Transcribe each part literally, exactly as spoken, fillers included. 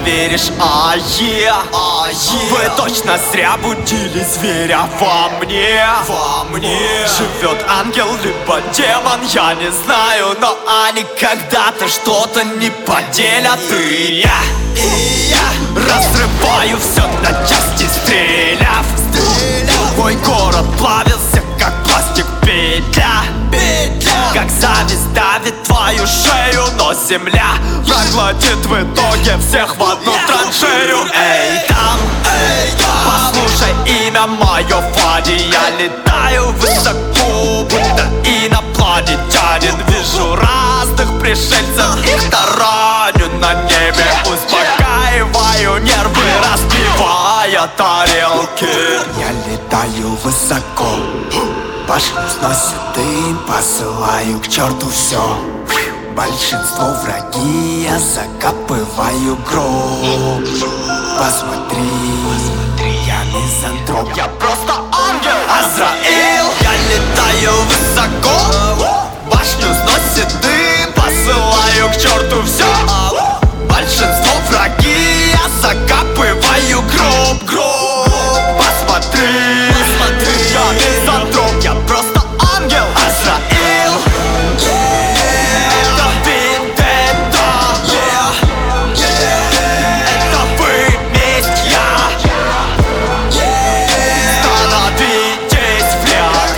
поверишь, ае, ае. Вы точно зря будили зверя во мне, во мне. Живет ангел либо демон, я не знаю, но они когда-то что-то не поделят. И я, и я разрываю все на части, стреляв, стреляв. Мой город плавился, как пластик, петля, петля. Как зависть давит твою шею, но земля проглотит в итоге всех в одну траншею. Эй, там, эй, там, послушай имя мое, Фади. Я летаю высоко, будто инопланетянин. Вижу разных пришельцев, их тараню на небе. Успокаиваю нервы, разбивая тарелки. Я летаю высоко, башню сносит дым, посылаю к черту все. Большинство враги, я закапываю гроб. Посмотри, я мизантроп, я просто ангел, Азраил. Я летаю высоко, башню сносит дым, посылаю к черту все. Большинство враги, я закапываю гроб, гроб. Посмотри, посмотри, я мизантроп, я просто ангел, Азраил. Это вендетта, это вы, месть, я. Становитесь в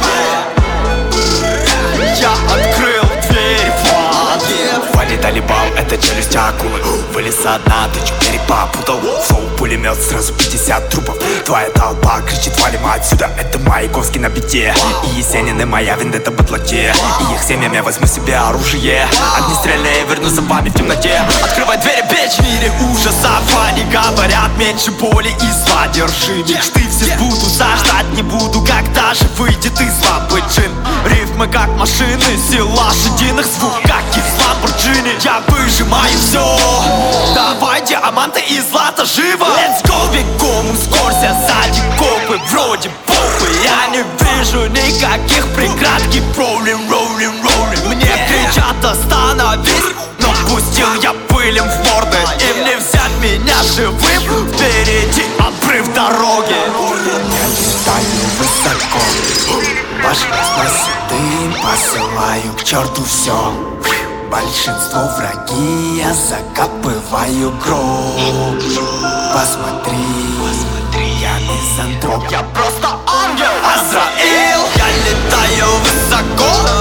ряд, я открыл дверь в ад. Валит Алибал, это челюсть акулы. Вылез со дна, ты чё перепапутал. Фоу, пулемет, сразу пятьдесят трупов. Твоя толпа кричит, валим отсюда. Это Маяковский на бите, и Есенин, и моя вендетта в отлаке. И их семьям я возьму себе оружие. Огнестрельные верну за вами в темноте. Открывай двери, печь, в мире ужасов они говорят, меньше боли и зла. Держи мечты, все сбудутся, ждать не буду, когда же выйдет из лампы джин. Рифмы как машины, сила лошадиных, звук как из Ламборджини. Я выжимаю все, давай диаманты и злато живо. Let's go, бегом, ускорься, сзади копы, вроде похуй. Я не вижу никаких преград, keep rolling, rolling, rolling. Мне кричат остановись, но пустил я пылем в морды. Им не взять меня живым, впереди обрыв дороги. Я летаю высоко, башню сносит дым, посылаю к черту все. Большинство враги, я закапываю гроб. Посмотри, я мизантроп, я просто ангел, Азраил. Я летаю высоко,